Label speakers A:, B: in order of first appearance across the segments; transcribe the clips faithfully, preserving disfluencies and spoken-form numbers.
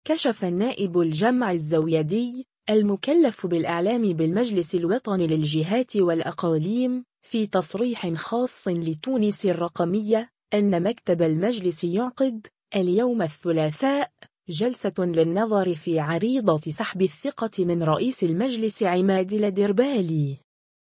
A: كشف النائب الجمع الزويدي المكلف بالإعلام بالمجلس الوطني للجهات والأقاليم في تصريح خاص لتونس الرقمية أن مكتب المجلس يعقد اليوم الثلاثاء جلسة للنظر في عريضة سحب الثقة من رئيس المجلس عماد الدربالي.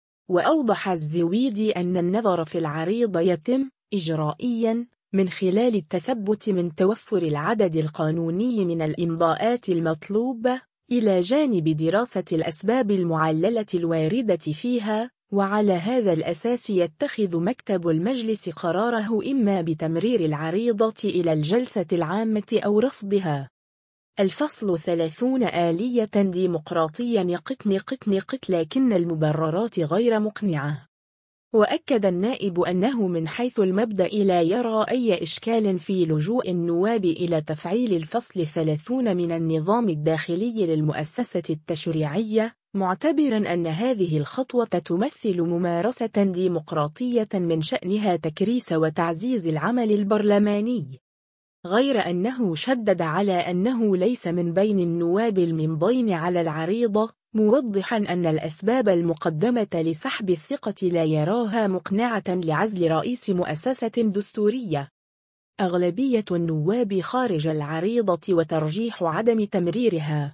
A: وأوضح الزويدي أن النظر في العريضة يتم إجرائياً من خلال التثبت من توفر العدد القانوني من الإمضاءات المطلوبة إلى جانب دراسة الأسباب المعللة الواردة فيها، وعلى هذا الأساس يتخذ مكتب المجلس قراره إما بتمرير العريضة إلى الجلسة العامة أو رفضها. الفصل ثلاثون آلية ديمقراطية قتن قتن قت لكن المبررات غير مقنعة. وأكد النائب أنه من حيث المبدأ لا يرى أي إشكال في لجوء النواب إلى تفعيل الفصل الثلاثون من النظام الداخلي للمؤسسة التشريعية، معتبرا أن هذه الخطوة تمثل ممارسة ديمقراطية من شأنها تكريس وتعزيز العمل البرلماني، غير أنه شدد على أنه ليس من بين النواب الممضين على العريضة، موضحا أن الأسباب المقدمة لسحب الثقة لا يراها مقنعة لعزل رئيس مؤسسة دستورية. أغلبية النواب خارج العريضة وترجيح عدم تمريرها.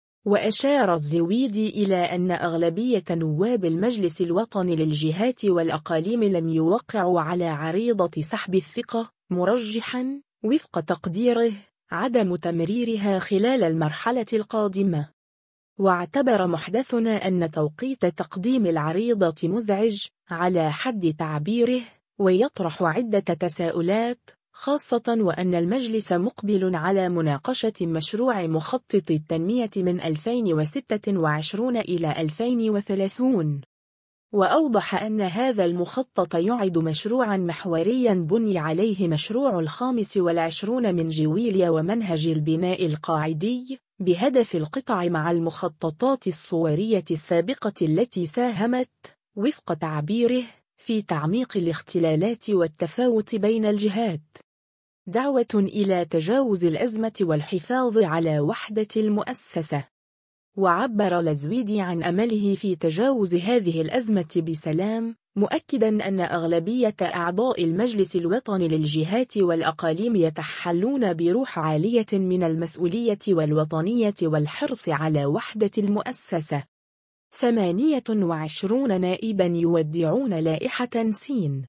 A: وأشار الزويدي إلى أن أغلبية نواب المجلس الوطني للجهات والأقاليم لم يوقعوا على عريضة سحب الثقة، مرجحا وفق تقديره عدم تمريرها خلال المرحلة القادمة. واعتبر محدثنا أن توقيت تقديم العريضة مزعج على حد تعبيره، ويطرح عدة تساؤلات، خاصة وأن المجلس مقبل على مناقشة مشروع مخطط التنمية من ألفين وستة وعشرين إلى ألفين وثلاثين. وأوضح أن هذا المخطط يعد مشروعا محوريا بني عليه مشروع الخامس والعشرون من جويليا ومنهج البناء القاعدي، بهدف القطع مع المخططات الصورية السابقة التي ساهمت، وفق تعبيره، في تعميق الاختلالات والتفاوت بين الجهات. دعوة إلى تجاوز الأزمة والحفاظ على وحدة المؤسسة. وعبر الزويدي عن أمله في تجاوز هذه الأزمة بسلام، مؤكدا أن أغلبية أعضاء المجلس الوطني للجهات والأقاليم يتحلون بروح عالية من المسؤولية والوطنية والحرص على وحدة المؤسسة. ثمانية وعشرون نائبا يودعون لائحة سين